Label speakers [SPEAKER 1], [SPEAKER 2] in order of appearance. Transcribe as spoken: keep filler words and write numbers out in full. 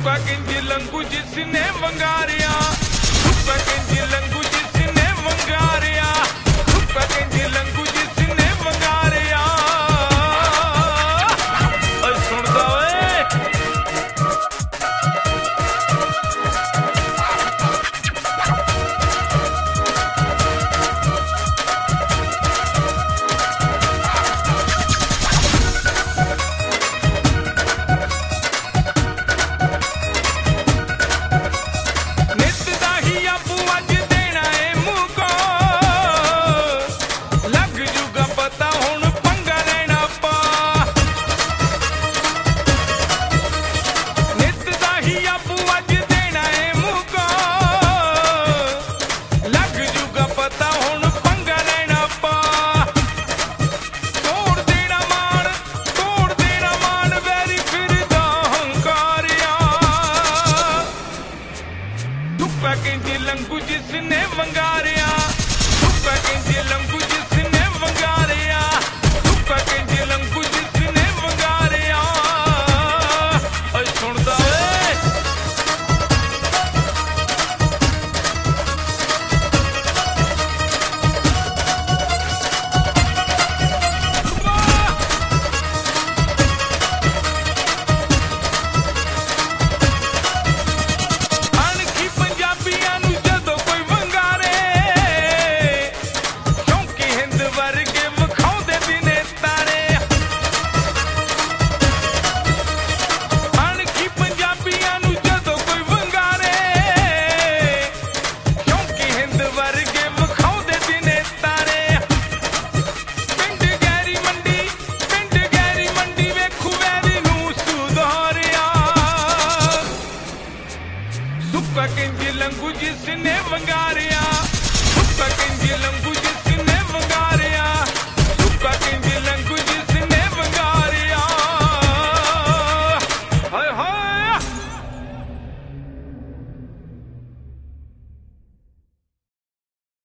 [SPEAKER 1] ਸੁੱਕਾ ਕਿੰਜ ਲੰਗੂ ਜਿਸਨੇ ਵੰਗਾਰਿਆ, ਸੁੱਕਾ ਕਿੰਜ ਲੰਗੂ ਜਿਸਨੇ ਵੰਗਾਰਿਆ, ਸੁੱਕਾ ਕਿੰਜ ਲੰਗੂ ਜਿਸਨੇ ਵੰਗਾਰਿਆ। ਓਏ ਸੁਣਦਾ ਓਏ ਕਿੰਜ ਲੰਗੂ ਜਿਸਨੇ ਵੰਗਾਰਿਆ, ਸੁੱਕਾ ਕਿੰਜ ਲੰਗੂ ਜਿਸਨੇ ਵੰਗਾਰਿਆ, ਸੁੱਕਾ ਕਿੰਜ ਲੰਗੂ ਜਿਸਨੇ ਵੰਗਾਰਿਆ। ਓਏ ਸੁਣਦਾ ਓਏ ਸੁੱਕਾ ਕਿੰਜ ਲੰਗੂ ਜਿਸਨੇ ਵੰਗਾਰਿਆ, ਸੁੱਕਾ ਕਿੰਜ ਲੰਗੂ